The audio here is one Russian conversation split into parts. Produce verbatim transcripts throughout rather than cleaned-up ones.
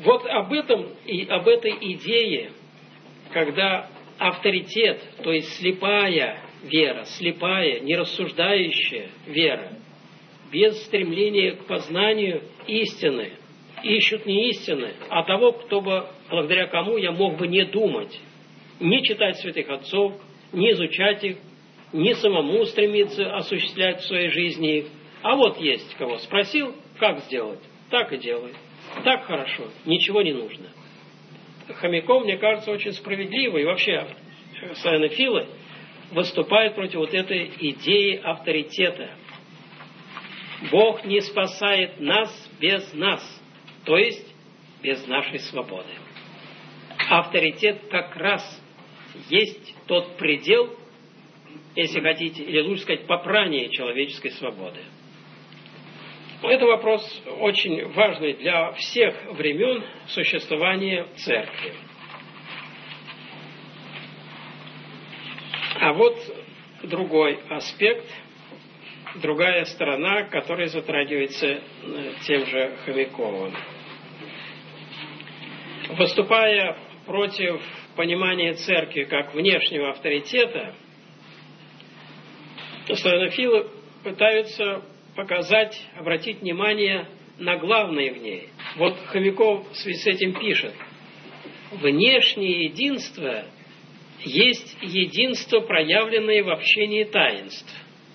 Вот об этом и об этой идее, когда авторитет, то есть слепая вера, слепая, нерассуждающая вера, без стремления к познанию истины, ищут не истины, а того, кто бы, благодаря кому я мог бы не думать, не читать святых отцов, не изучать их, не самому стремиться осуществлять в своей жизни их. А вот есть кого спросил, как сделать, так и делай. Так хорошо, ничего не нужно. Хомяков, мне кажется, очень справедливо, и вообще славянофилы выступают против вот этой идеи авторитета. Бог не спасает нас без нас, то есть без нашей свободы. Авторитет как раз есть тот предел, если хотите, или лучше сказать, попрание человеческой свободы. Это вопрос очень важный для всех времен существования церкви. А вот другой аспект, другая сторона, которая затрагивается тем же Хомяковым. Выступая против понимания церкви как внешнего авторитета, славянофилы пытаются показать, обратить внимание на главное в ней. Вот Хомяков в связи с этим пишет: внешнее единство есть единство, проявленное в общении таинств.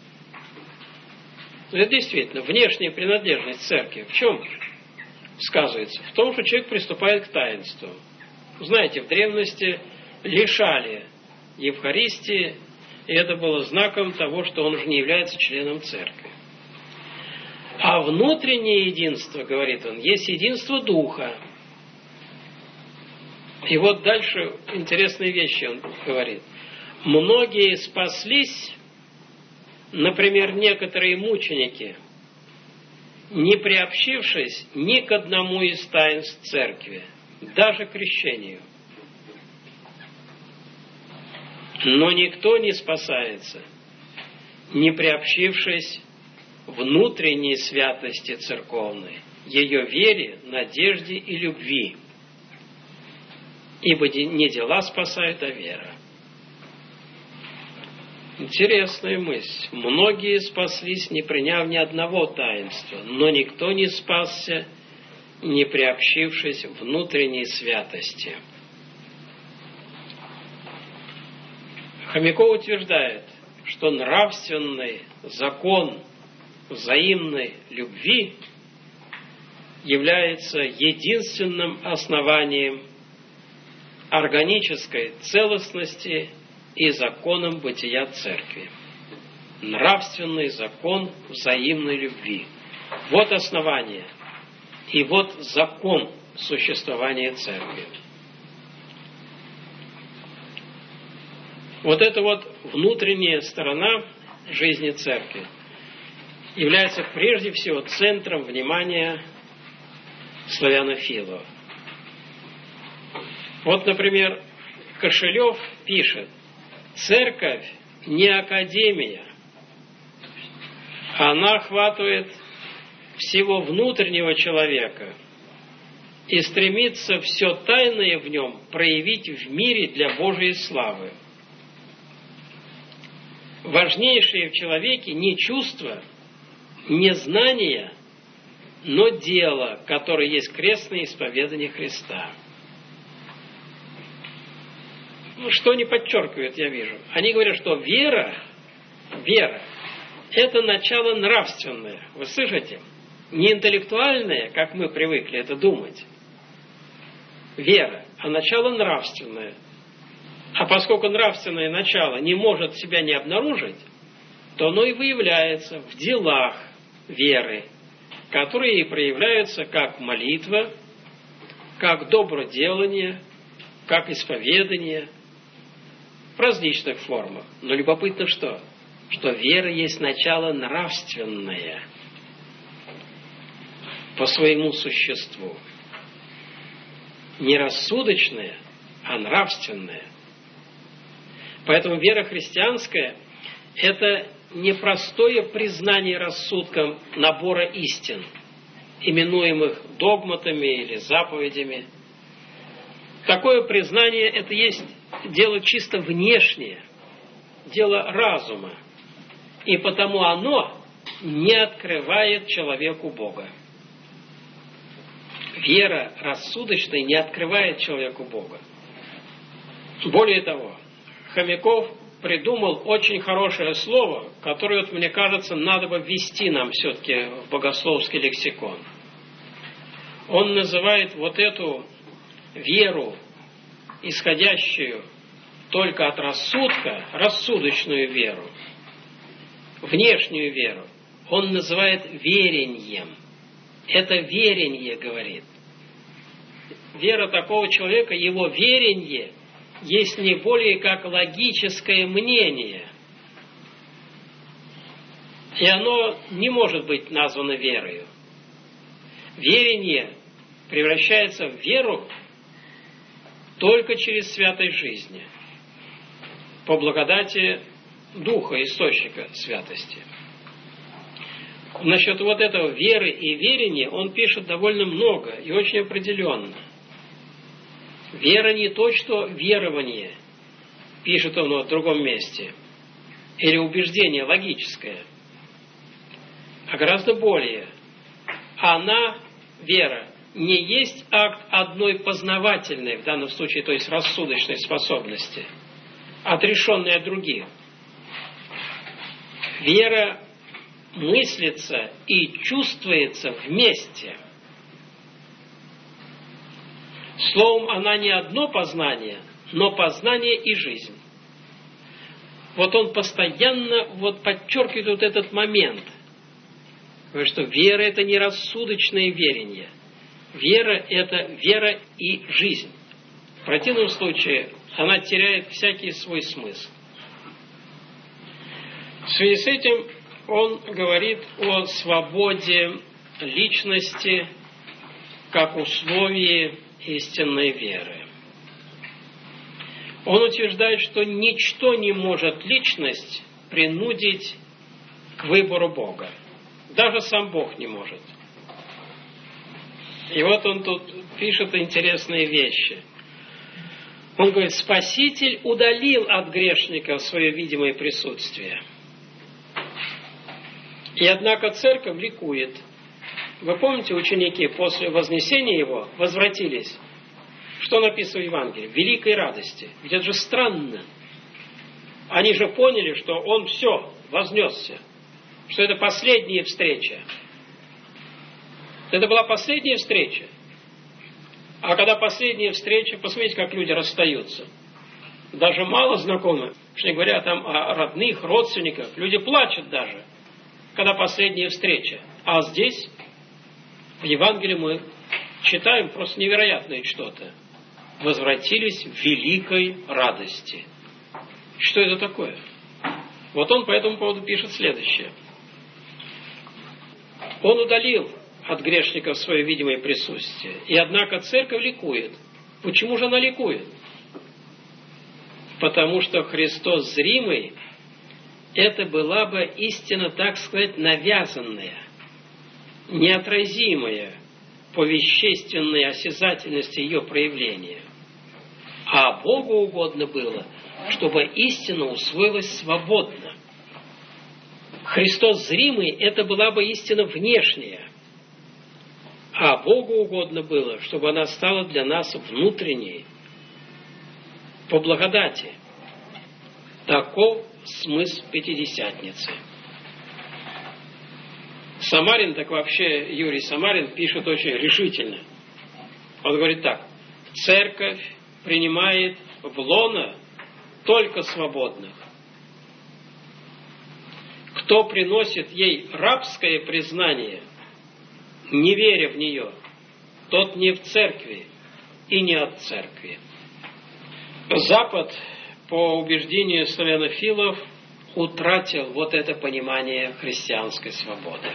Это действительно внешняя принадлежность церкви. В чем сказывается? В том, что человек приступает к таинству. Знаете, в древности лишали Евхаристии, и это было знаком того, что он уже не является членом церкви. А внутреннее единство, говорит он, есть единство духа. И вот дальше интересные вещи он говорит. Многие спаслись, например, некоторые мученики, не приобщившись ни к одному из таинств церкви, даже к крещению. Но никто не спасается, не приобщившись внутренней святости церковной, ее вере, надежде и любви. Ибо не дела спасают, а вера. Интересная мысль. Многие спаслись, не приняв ни одного таинства, но никто не спасся, не приобщившись внутренней святости. Хомяков утверждает, что нравственный закон взаимной любви является единственным основанием органической целостности и законом бытия церкви. Нравственный закон взаимной любви. Вот основание и вот закон существования церкви. Вот эта вот внутренняя сторона жизни церкви является прежде всего центром внимания славянофилов. Вот, например, Кошелев пишет: церковь не академия, она охватывает всего внутреннего человека и стремится все тайное в нем проявить в мире для Божией славы. Важнейшее в человеке не чувство, не знание, но дело, которое есть крестное исповедание Христа. Ну, что они подчеркивают, я вижу. Они говорят, что вера, вера, это начало нравственное. Вы слышите? Не интеллектуальное, как мы привыкли это думать. Вера, а начало нравственное. А поскольку нравственное начало не может себя не обнаружить, то оно и выявляется в делах веры, которые и проявляются как молитва, как доброделание, как исповедание, в различных формах. Но любопытно что? Что вера есть начало нравственное по своему существу. Не рассудочное, а нравственное. Поэтому вера христианская – это не простое признание рассудком набора истин, именуемых догматами или заповедями. Такое признание – это есть дело чисто внешнее, дело разума, и потому оно не открывает человеку Бога. Вера рассудочная не открывает человеку Бога. Более того, Хомяков придумал очень хорошее слово, которое, вот, мне кажется, надо бы ввести нам все-таки в богословский лексикон. Он называет вот эту веру, исходящую только от рассудка, рассудочную веру, внешнюю веру, он называет вереньем. Это веренье, говорит. Вера такого человека, его веренье, есть не более как логическое мнение. И оно не может быть названо верою. Веренье превращается в веру только через святость жизни, по благодати Духа, источника святости. Насчет вот этого веры и верения он пишет довольно много и очень определенно. Вера не то, что верование, пишет он в другом месте, или убеждение логическое, а гораздо более. Она, вера, не есть акт одной познавательной, в данном случае, то есть рассудочной способности, отрешенной от других. Вера мыслится и чувствуется вместе. Словом, она не одно познание, но познание и жизнь. Вот он постоянно вот подчеркивает вот этот момент. Говорит, что вера – это не рассудочное верение. Вера – это вера и жизнь. В противном случае она теряет всякий свой смысл. В связи с этим он говорит о свободе личности как условии истинной веры. Он утверждает, что ничто не может личность принудить к выбору Бога. Даже сам Бог не может. И вот он тут пишет интересные вещи. Он говорит, Спаситель удалил от грешников свое видимое присутствие. И однако церковь ликует. Вы помните, ученики после вознесения его возвратились? Что написано в Евангелии? В великой радости. Ведь это же странно. Они же поняли, что он все, вознесся. Что это последняя встреча. Это была последняя встреча. А когда последняя встреча, посмотрите, как люди расстаются. Даже мало знакомых, что не говоря там о родных, родственниках, люди плачут даже, когда последняя встреча. А здесь, в Евангелии мы читаем просто невероятное что-то. Возвратились в великой радости. Что это такое? Вот он по этому поводу пишет следующее. Он удалил от грешников свое видимое присутствие. И однако церковь ликует. Почему же она ликует? Потому что Христос зримый, это была бы истина, так сказать, навязанная, неотразимая по вещественной осязательности ее проявления. А Богу угодно было, чтобы истина усвоилась свободно. Христос зримый, это была бы истина внешняя. А Богу угодно было, чтобы она стала для нас внутренней, по благодати. Таков смысл Пятидесятницы. Самарин, так вообще Юрий Самарин пишет очень решительно. Он говорит так. Церковь принимает в лоно только свободных. Кто приносит ей рабское признание, не веря в нее, тот не в церкви и не от церкви. Запад, по убеждению славянофилов, утратил вот это понимание христианской свободы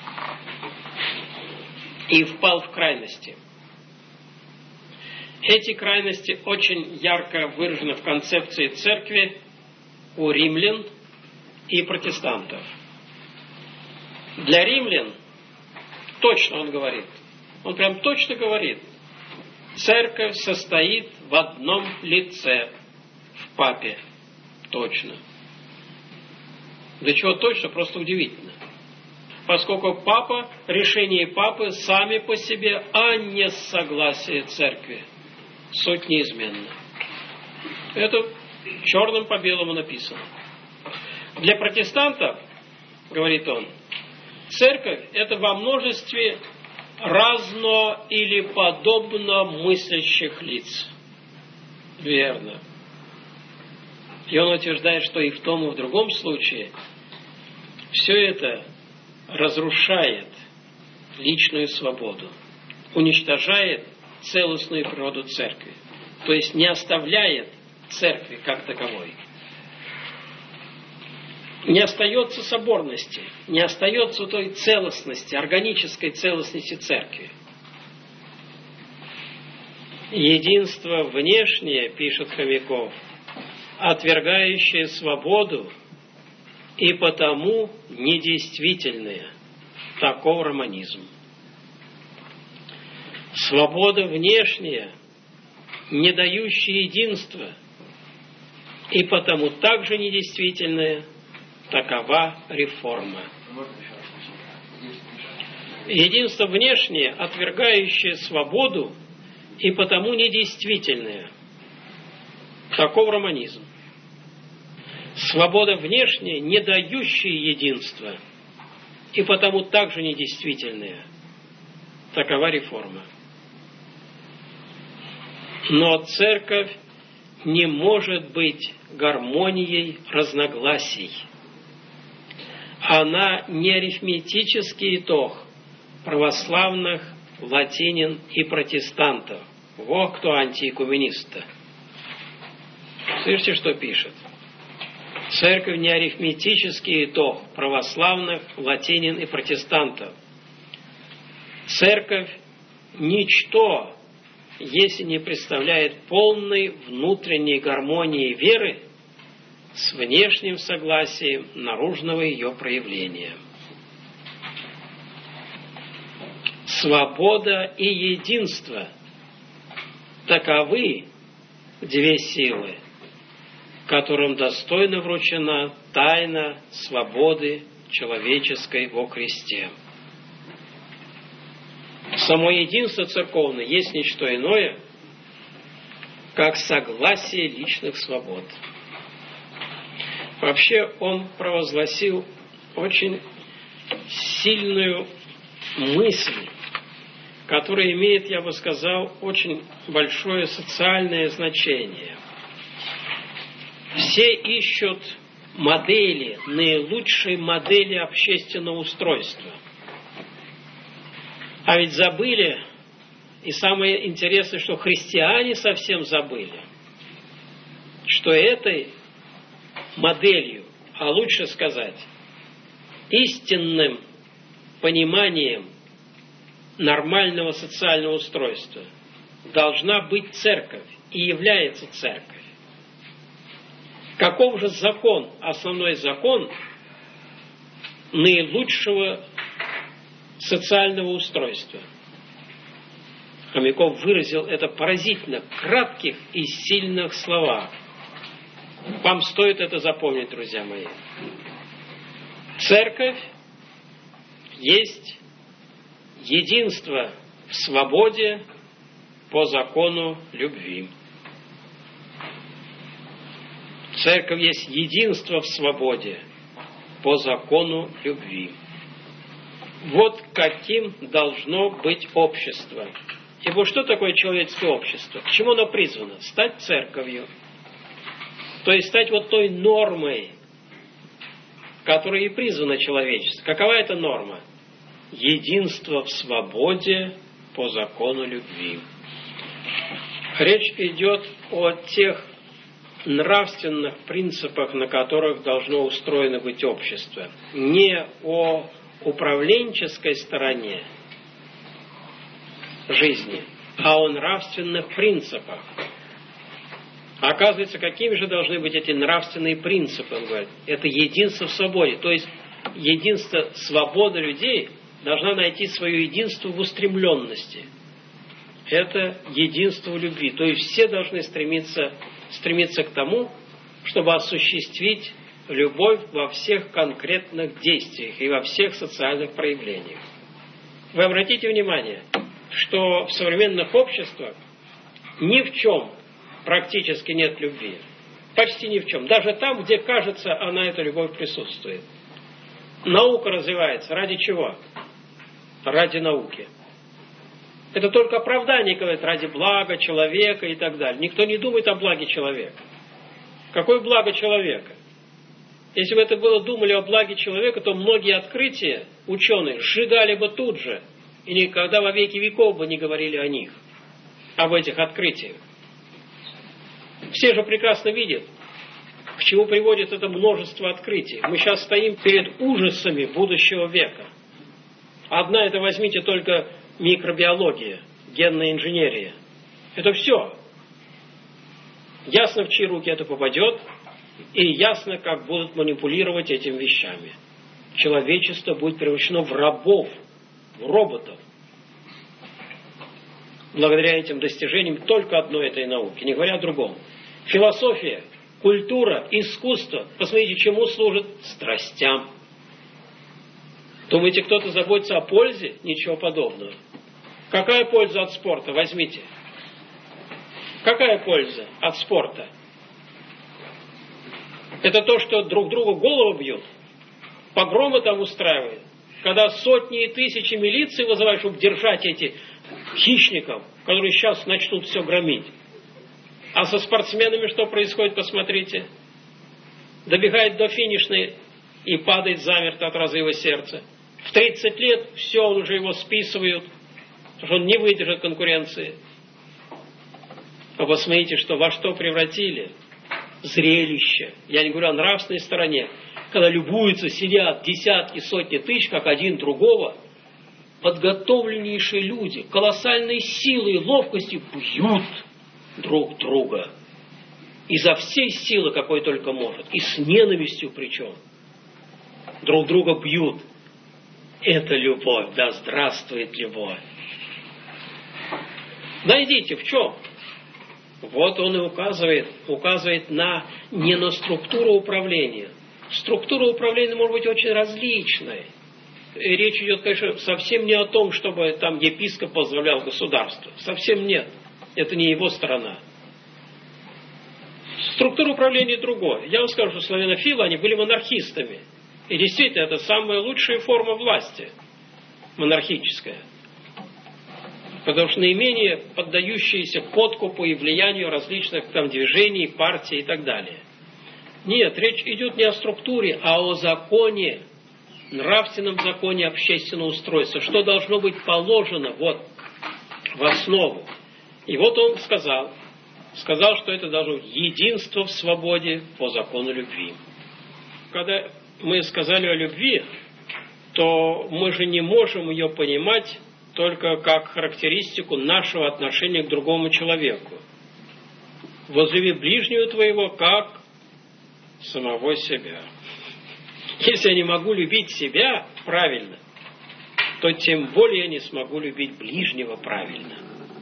и впал в крайности. Эти крайности очень ярко выражены в концепции церкви у римлян и протестантов. Для римлян точно он говорит. Он прям точно говорит. Церковь состоит в одном лице, в папе. Точно. Для чего точно? Просто удивительно. Поскольку папа, решения папы сами по себе, а не согласие церкви. Суть неизменна. Это черным по белому написано. Для протестантов, говорит он, церковь – это во множестве разно или подобно мыслящих лиц. Верно. И он утверждает, что и в том, и в другом случае все это разрушает личную свободу, уничтожает целостную природу церкви, то есть не оставляет церкви как таковой. Не остается соборности, не остается той целостности, органической целостности церкви. Единство внешнее, пишет Хомяков, отвергающее свободу и потому недействительное. Таков романизм. Свобода внешняя, не дающая единства, и потому также недействительная. Такова реформа. Единство внешнее, отвергающее свободу, и потому недействительное. Таков романизм. Свобода внешняя, не дающая единства, и потому также недействительная. Такова реформа. Но церковь не может быть гармонией разногласий. Она не арифметический итог православных, латинин и протестантов. Во кто антиэкуменист-то. Слышите, что пишет? Церковь не арифметический итог православных, латинин и протестантов. Церковь ничто, если не представляет полной внутренней гармонии веры с внешним согласием наружного ее проявления. Свобода и единство – таковы две силы, которым достойно вручена тайна свободы человеческой во Христе. Само единство церковное есть не что иное, как согласие личных свобод. Вообще он провозгласил очень сильную мысль, которая имеет, я бы сказал, очень большое социальное значение. Все ищут модели, наилучшие модели общественного устройства. А ведь забыли, и самое интересное, что христиане совсем забыли, что этой моделью, а лучше сказать, истинным пониманием нормального социального устройства должна быть церковь и является церковь. Каков же закон, основной закон наилучшего социального устройства? Хомяков выразил это поразительно в кратких и сильных словах. Вам стоит это запомнить, друзья мои. Церковь есть единство в свободе по закону любви. Церковь есть единство в свободе по закону любви. Вот каким должно быть общество. Ибо что такое человеческое общество? К чему оно призвано? Стать церковью. То есть стать вот той нормой, которой и призвано человечество. Какова эта норма? Единство в свободе по закону любви. Речь идет о тех нравственных принципах, на которых должно устроено быть общество. Не о управленческой стороне жизни, а о нравственных принципах. Оказывается, какими же должны быть эти нравственные принципы? Он говорит, это единство в свободе. То есть единство, свобода людей должна найти свое единство в устремленности. Это единство в любви. То есть все должны стремиться, стремиться к тому, чтобы осуществить любовь во всех конкретных действиях и во всех социальных проявлениях. Вы обратите внимание, что в современных обществах ни в чем практически нет любви. Почти ни в чем. Даже там, где, кажется, она, эта любовь присутствует. Наука развивается. Ради чего? Ради науки. Это только оправдание, говорит, ради блага человека и так далее. Никто не думает о благе человека. Какое благо человека? Если бы это было, думали о благе человека, то многие открытия ученых сжигали бы тут же. И никогда во веки веков бы не говорили о них. Об этих открытиях. Все же прекрасно видят, к чему приводит это множество открытий. Мы сейчас стоим перед ужасами будущего века. Одна, это возьмите только микробиология, генная инженерия. Это все. Ясно, в чьи руки это попадет, и ясно, как будут манипулировать этими вещами. Человечество будет превращено в рабов, в роботов. Благодаря этим достижениям только одной этой науки, не говоря о другом. Философия, культура, искусство. Посмотрите, чему служит? Страстям. Думаете, кто-то заботится о пользе? Ничего подобного. Какая польза от спорта? Возьмите. Какая польза от спорта? Это то, что друг другу голову бьют. Погромы там устраивают. Когда сотни и тысячи милиции вызывают, чтобы держать этих хищников, которые сейчас начнут все громить. А со спортсменами что происходит, посмотрите. Добегает до финишной и падает замертво от разрыва сердца. В тридцать лет все, он уже его списывают, потому что он не выдержит конкуренции. А посмотрите, что во что превратили. Зрелище. Я не говорю о нравственной стороне. Когда любуются, сидят десятки, сотни тысяч, как один другого, подготовленнейшие люди, колоссальной силой и ловкостью бьют друг друга. Изо всей силы, какой только может. И с ненавистью причем. Друг друга бьют. Это любовь. Да здравствует любовь. Найдите, в чем? Вот он и указывает, указывает на, не на структуру управления. Структура управления может быть очень различной. И речь идет, конечно, совсем не о том, чтобы там епископ возглавлял государство. Совсем нет. Это не его сторона. Структура управления другой. Я вам скажу, что славянофилы, они были монархистами. И действительно, это самая лучшая форма власти. Монархическая. Потому что наименее поддающиеся подкупу и влиянию различных там движений, партий и так далее. Нет, речь идет не о структуре, а о законе, нравственном законе общественного устройства. Что должно быть положено вот в основу. И вот он сказал, сказал, что это должно быть единство в свободе по закону любви. Когда мы сказали о любви, то мы же не можем ее понимать только как характеристику нашего отношения к другому человеку. Возлюби ближнего твоего, как самого себя. Если я не могу любить себя правильно, то тем более я не смогу любить ближнего правильно.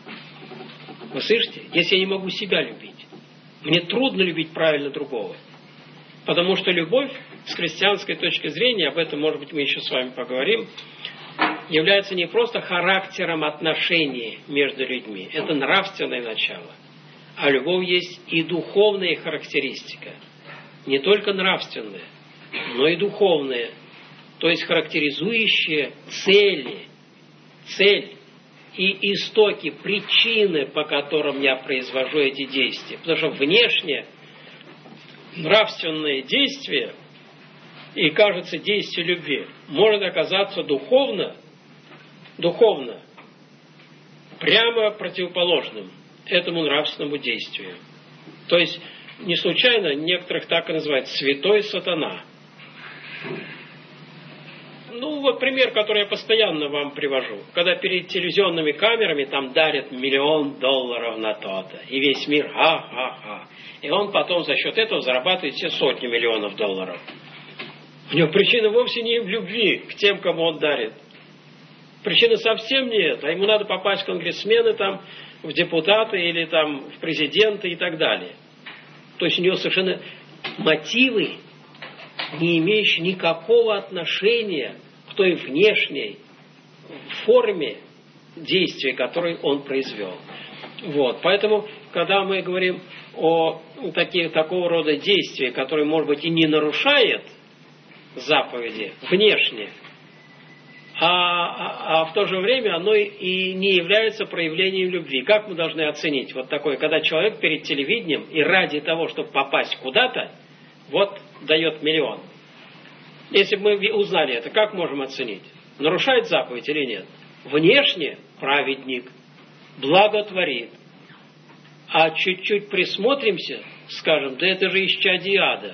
Вы слышите? Если я не могу себя любить, мне трудно любить правильно другого. Потому что любовь, с христианской точки зрения, об этом, может быть, мы еще с вами поговорим, является не просто характером отношений между людьми. Это нравственное начало. А любовь есть и духовная характеристика. Не только нравственная, но и духовная. То есть характеризующая цели, цель и истоки, причины, по которым я произвожу эти действия. Потому что внешне нравственное действие и, кажется, действие любви может оказаться духовно, духовно прямо противоположным этому нравственному действию. То есть, не случайно некоторых так и называют святой сатана. Ну, вот пример, который я постоянно вам привожу. Когда перед телевизионными камерами там дарят миллион долларов на то-то. И весь мир ха-ха-ха. И он потом за счет этого зарабатывает все сотни миллионов долларов. У него причина вовсе не в любви к тем, кому он дарит. Причина совсем не это. Ему надо попасть в конгрессмены, там, в депутаты или там, в президенты и так далее. То есть у него совершенно мотивы, не имеющие никакого отношения к той внешней форме действия, которую он произвел. Вот. Поэтому, когда мы говорим о таких, такого рода действиях, которые, может быть, и не нарушает заповеди внешне, а, а, а в то же время оно и не является проявлением любви. Как мы должны оценить вот такое, когда человек перед телевидением и ради того, чтобы попасть куда-то, вот дает миллион. Если бы мы узнали это, как можем оценить? Нарушает заповедь или нет? Внешне праведник, благотворит. А чуть-чуть присмотримся, скажем, да это же исчадие ада.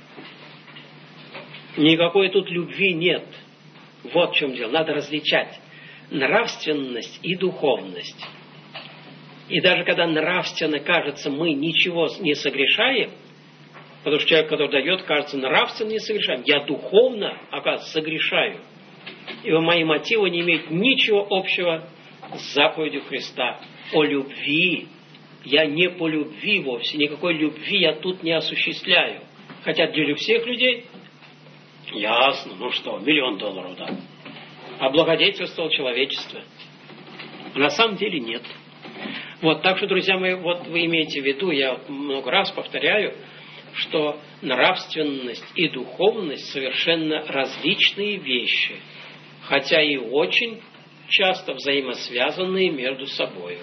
Никакой тут любви нет. Вот в чем дело. Надо различать нравственность и духовность. И даже когда нравственно кажется, мы ничего не согрешаем, потому что человек, который дает, кажется, нравственно не согрешаем, я духовно, оказывается, согрешаю. И мои мотивы не имеют ничего общего с заповедью Христа о любви. Я не по любви вовсе, никакой любви я тут не осуществляю. Хотя для всех людей ясно, ну что, миллион долларов дам. Облагодетельствовал человечество. А на самом деле нет. Вот, так что, друзья мои, вот вы имеете в виду, я много раз повторяю, что нравственность и духовность совершенно различные вещи, хотя и очень часто взаимосвязанные между собой.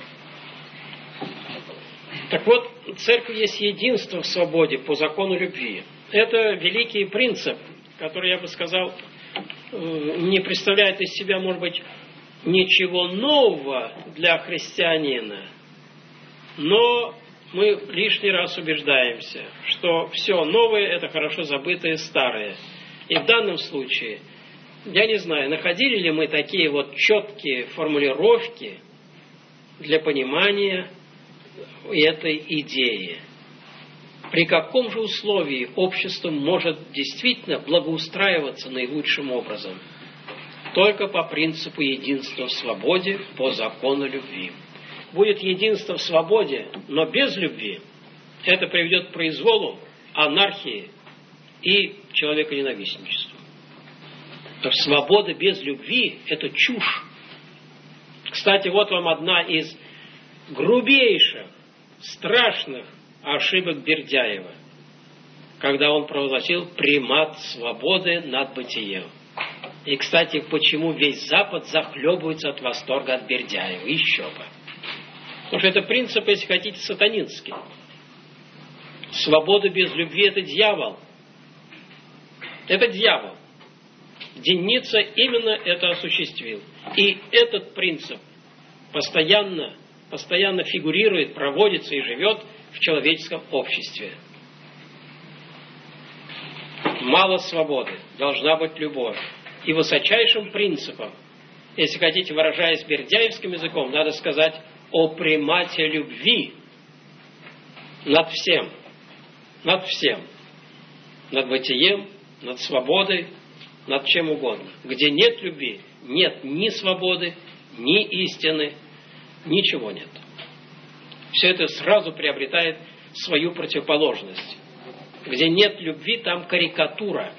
Так вот, церковь есть единство в свободе по закону любви. Это великий принцип, который, я бы сказал, не представляет из себя, может быть, ничего нового для христианина, но мы лишний раз убеждаемся, что все новое – это хорошо забытое старое. И в данном случае, я не знаю, находили ли мы такие вот четкие формулировки для понимания этой идеи. При каком же условии общество может действительно благоустраиваться наилучшим образом? Только по принципу единства в свободе, по закону любви. Будет единство в свободе, но без любви, это приведет к произволу, анархии и человеконенавистничеству. То есть свобода без любви – это чушь. Кстати, вот вам одна из грубейших, страшных ошибок Бердяева, когда он провозгласил примат свободы над бытием. И, кстати, почему весь Запад захлебывается от восторга от Бердяева? Еще бы. Потому что это принцип, если хотите, сатанинский. Свобода без любви – это дьявол. Это дьявол. Денница именно это осуществил. И этот принцип постоянно, постоянно фигурирует, проводится и живет в человеческом обществе. Мало свободы, должна быть любовь. И высочайшим принципом, если хотите, выражаясь бердяевским языком, надо сказать о примате любви над всем. Над всем. Над бытием, над свободой, над чем угодно. Где нет любви, нет ни свободы, ни истины, ничего нет. Все это сразу приобретает свою противоположность. Где нет любви, там карикатура.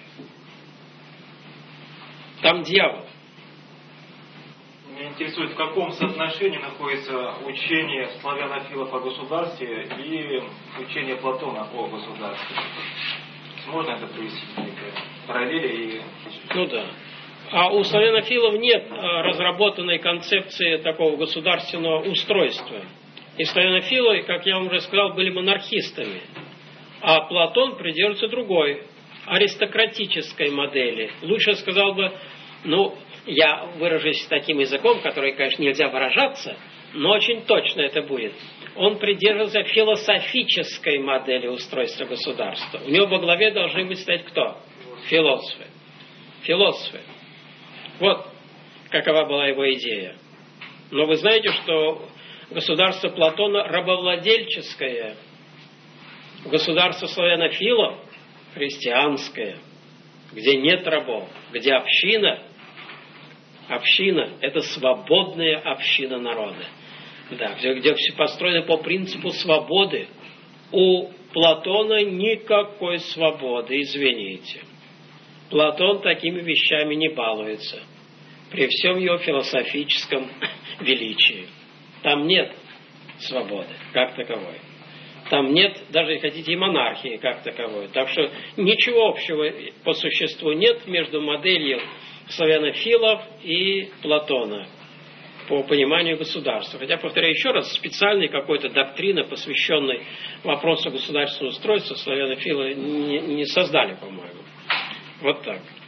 Там дьявол. Меня интересует, в каком соотношении находится учение славянофилов о государстве и учение Платона о государстве. Можно это привести к параллели? И... Ну да. А у славянофилов нет разработанной концепции такого государственного устройства. И славянофилы, как я вам уже сказал, были монархистами. А Платон придерживается другой, аристократической модели. Лучше я сказал бы, ну, я выражусь таким языком, который, конечно, нельзя выражаться, но очень точно это будет. Он придерживался философической модели устройства государства. У него во главе должны быть стоять кто? Философы. Философы. Вот какова была его идея. Но вы знаете, что государство Платона рабовладельческое, государство славянофилов христианское, где нет рабов, где община Община – это свободная община народа. Да, где, где все построено по принципу свободы. У Платона никакой свободы, извините. Платон такими вещами не балуется. При всем его философическом величии. Там нет свободы, как таковой. Там нет, даже, хотите, и монархии, как таковой. Так что ничего общего по существу нет между моделью славянофилов и Платона по пониманию государства. Хотя, повторяю еще раз, специальной какой-то доктрины, посвященной вопросу государственного устройства, славянофилы не, не создали, по-моему. Вот так.